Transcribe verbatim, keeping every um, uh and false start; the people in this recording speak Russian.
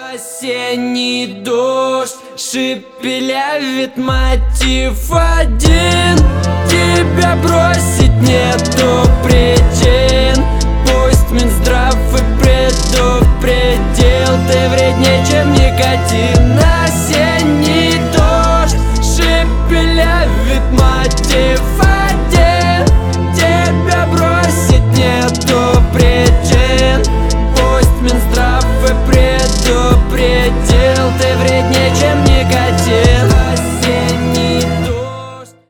Осенний дождь шепелявит мотив один. Тебя бросить нету